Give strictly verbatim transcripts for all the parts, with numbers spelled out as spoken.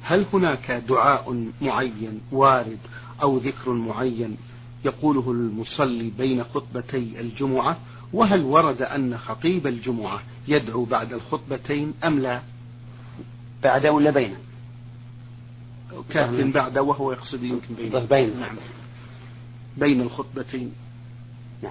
هل هناك دعاء معين وارد أو ذكر معين يقوله المصلي بين خطبتي الجمعة؟ وهل ورد أن خطيب الجمعة يدعو بعد الخطبتين أم لا؟ بعد ولا بين؟ كاتب بعد وهو يقصد يمكن بين. بين. نعم. بين الخطبتين. نعم.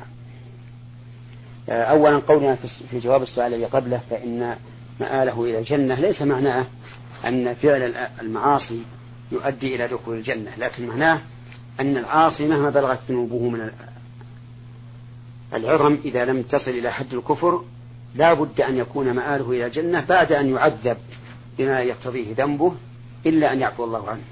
أولا قولنا في جواب السؤال الذي قبله فإن مآله إلى الجنة ليس معناه أن فعل المعاصي يؤدي إلى دخول الجنة، لكن معناه أن العاصي مهما بلغت ذنوبه من العظم إذا لم تصل إلى حد الكفر لا بد أن يكون مآله إلى الجنة بعد أن يعذب بما يقتضيه ذنبه إلا أن يعفو الله عنه.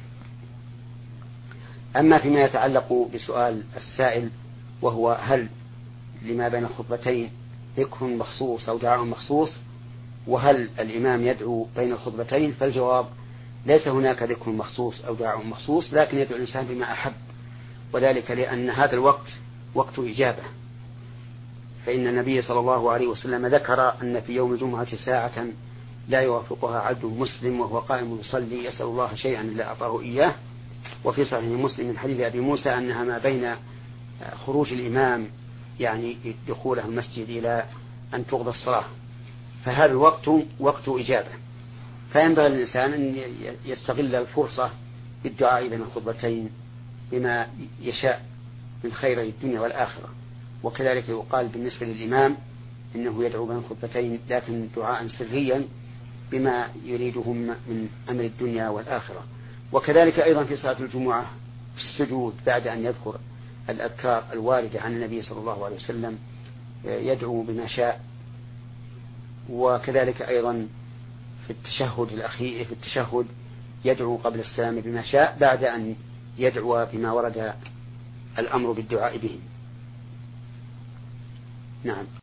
أما فيما يتعلق بسؤال السائل وهو هل لما بين الخطبتين ذكر مخصوص أو دعاء مخصوص وهل الإمام يدعو بين الخطبتين، فالجواب ليس هناك ذكر مخصوص أو دعاء مخصوص، لكن يدعو الإنسان بما أحب، وذلك لأن هذا الوقت وقت إجابة. فإن النبي صلى الله عليه وسلم ذكر أن في يوم الجمعة ساعة لا يوافقها عبد مسلم وهو قائم يصلي يسأل الله شيئا إلا أعطاه إياه. وفي صحيح مسلم من حديث أبي موسى أنها ما بين خروج الإمام يعني دخوله المسجد إلى أن تقضى الصلاة، فهذا الوقت وقت إجابة، فينبغي للإنسان أن يستغل الفرصة بالدعاء بين الخطبتين بما يشاء من خير الدنيا والآخرة. وكذلك يقال بالنسبة للإمام إنه يدعو بين الخطبتين لكن دعاء سريا بما يريدهم من أمر الدنيا والآخرة. وكذلك أيضا في صلاة الجمعة في السجود بعد أن يذكر الأذكار الواردة عن النبي صلى الله عليه وسلم يدعو بما شاء. وكذلك أيضا في التشهد الأخير في التشهد يدعو قبل السلام بما شاء بعد أن يدعو بما ورد الأمر بالدعاء به. نعم.